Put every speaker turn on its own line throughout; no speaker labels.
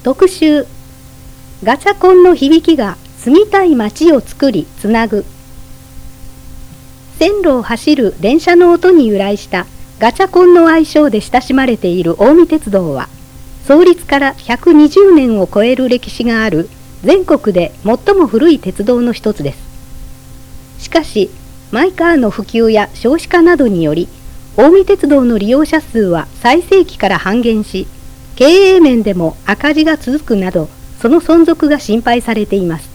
特集、ガチャコンの響きが住みたい街を作りつなぐ。線路を走る電車の音に由来したガチャコンの愛称で親しまれている近江鉄道は、創立から120年を超える歴史がある全国で最も古い鉄道の一つです。しかし、マイカーの普及や少子化などにより、近江鉄道の利用者数は最盛期から半減し、経営面でも赤字が続くなど、その存続が心配されています。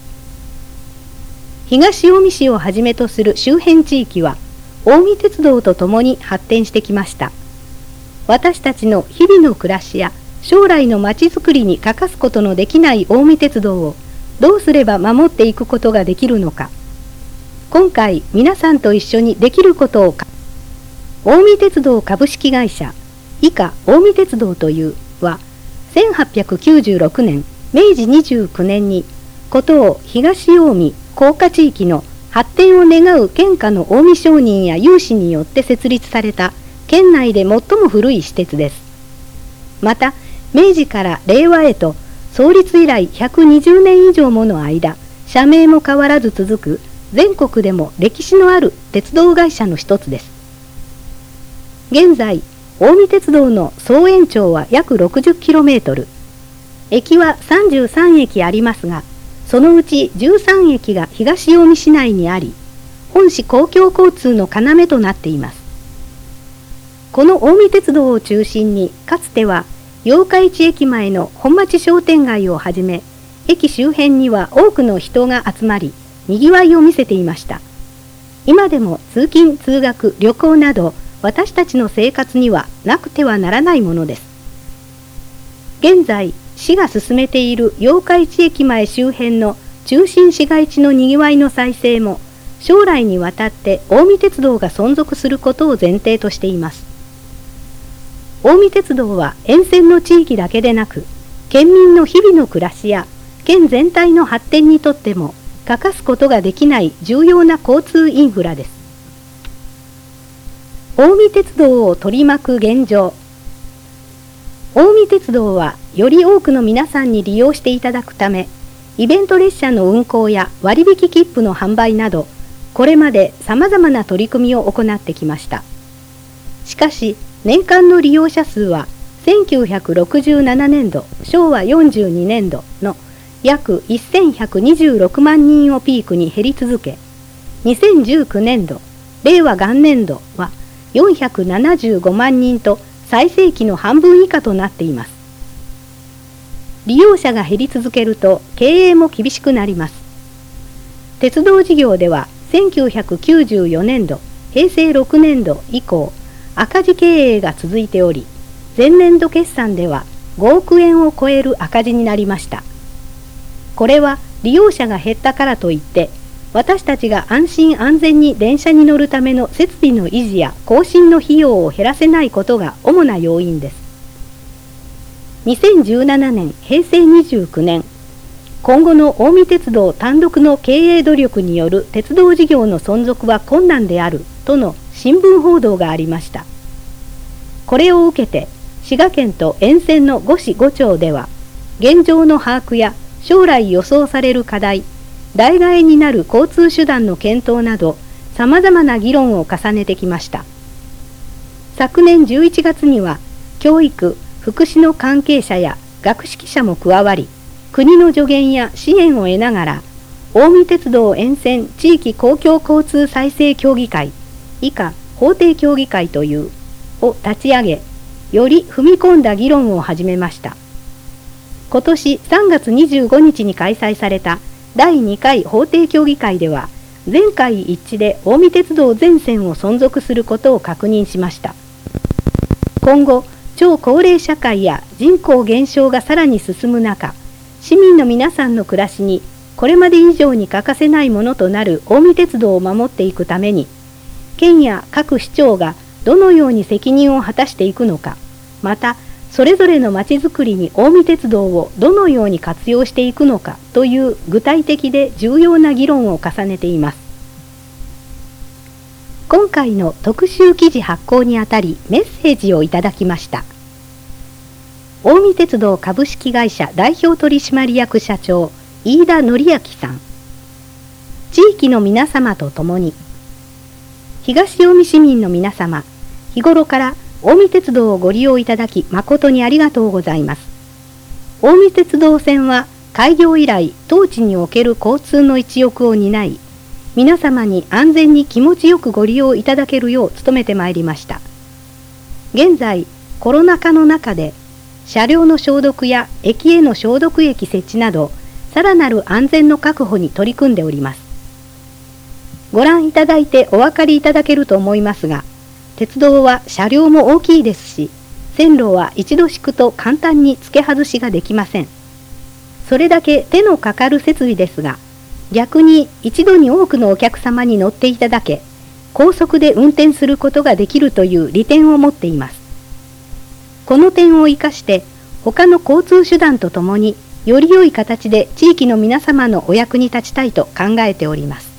東近江市をはじめとする周辺地域は、近江鉄道とともに発展してきました。私たちの日々の暮らしや将来のまちづくりに欠かすことのできない近江鉄道をどうすれば守っていくことができるのか。今回皆さんと一緒にできることを近江鉄道株式会社以下近江鉄道というは1896年明治29年に古東東近江甲賀地域の発展を願う県下の近江商人や有志によって設立された県内で最も古い私鉄です。また明治から令和へと創立以来120年以上もの間、社名も変わらず続く全国でも歴史のある鉄道会社の一つです。現在、近江鉄道の総延長は約 60km、駅は33駅ありますが、そのうち13駅が東近江市内にあり、本市公共交通の要となっています。この近江鉄道を中心に、かつては八日市駅前の本町商店街をはじめ、駅周辺には多くの人が集まり、にぎわいを見せていました。今でも通勤・通学・旅行など、私たちの生活にはなくてはならないものです。現在、市が進めている八日市駅前周辺の中心市街地のにぎわいの再生も、将来にわたって近江鉄道が存続することを前提としています。近江鉄道は沿線の地域だけでなく、県民の日々の暮らしや県全体の発展にとっても欠かすことができない重要な交通インフラです。近江鉄道を取り巻く現状。近江鉄道はより多くの皆さんに利用していただくため、イベント列車の運行や割引切符の販売など、これまで様々な取り組みを行ってきました。しかし、年間の利用者数は1967年度、昭和42年度の約1126万人をピークに減り続け、2019年度、令和元年度は475万人と最盛期の半分以下となっています。利用者が減り続けると経営も厳しくなります。鉄道事業では1994年度、平成6年度以降、赤字経営が続いており、前年度決算では5億円を超える赤字になりました。これは利用者が減ったからといって、私たちが安心安全に電車に乗るための設備の維持や更新の費用を減らせないことが主な要因です。2017年、平成29年、今後の近江鉄道単独の経営努力による鉄道事業の存続は困難であるとの新聞報道がありました。これを受けて、滋賀県と沿線の5市5町では、現状の把握や将来予想される課題、代替えになる交通手段の検討など、様々な議論を重ねてきました。昨年11月には、教育・福祉の関係者や学識者も加わり、国の助言や支援を得ながら、近江鉄道沿線地域公共交通再生協議会、以下法定協議会というを立ち上げ、より踏み込んだ議論を始めました。今年3月25日に開催された第2回法定協議会では、全会一致で近江鉄道全線を存続することを確認しました。今後、超高齢社会や人口減少がさらに進む中、市民の皆さんの暮らしにこれまで以上に欠かせないものとなる近江鉄道を守っていくために、県や各市町がどのように責任を果たしていくのか、また、それぞれのまちづくりに近江鉄道をどのように活用していくのかという具体的で重要な議論を重ねています。今回の特集記事発行にあたりメッセージをいただきました。 近江鉄道株式会社代表取締役社長飯田則明さん。地域の皆様と共に。東近江市民の皆様、日頃から近江鉄道をご利用いただき誠にありがとうございます。近江鉄道線は開業以来当地における交通の一翼を担い、皆様に安全に気持ちよくご利用いただけるよう努めてまいりました。現在、コロナ禍の中で、車両の消毒や駅への消毒液設置など、さらなる安全の確保に取り組んでおります。ご覧いただいてお分かりいただけると思いますが、鉄道は車両も大きいですし、線路は一度敷くと簡単に付け外しができません。それだけ手のかかる設備ですが、逆に一度に多くのお客様に乗っていただけ、高速で運転することができるという利点を持っています。この点を生かして、他の交通手段とともに、より良い形で地域の皆様のお役に立ちたいと考えております。